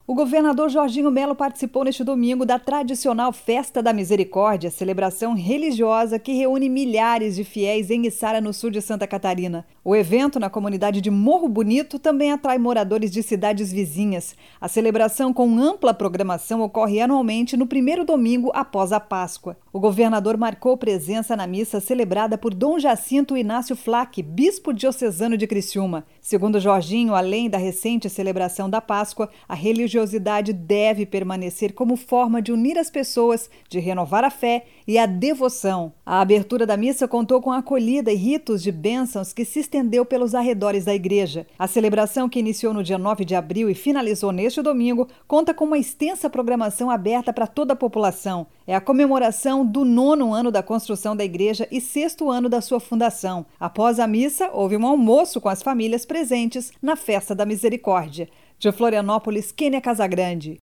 O governador Jorginho Melo participou neste domingo da tradicional Festa da Misericórdia, celebração religiosa que reúne milhares de fiéis em Içara, no sul de Santa Catarina. O evento, na comunidade de Morro Bonito, também atrai moradores de cidades vizinhas. A celebração, com ampla programação, ocorre anualmente no primeiro domingo após a Páscoa. O governador marcou presença na missa celebrada por Dom Jacinto Inácio Flack, bispo diocesano de Criciúma. Segundo Jorginho, além da recente celebração da Páscoa, a religiosidade deve permanecer como forma de unir as pessoas, de renovar a fé e a devoção. A abertura da missa contou com a acolhida e ritos de bênçãos que se estendeu pelos arredores da igreja. A celebração, que iniciou no dia 9 de abril e finalizou neste domingo, conta com uma extensa programação aberta para toda a população. É a comemoração do 9º ano da construção da igreja e 6º ano da sua fundação. Após a missa, houve um almoço com as famílias presentes na Festa da Misericórdia. De Florianópolis, Kênia Casagrande.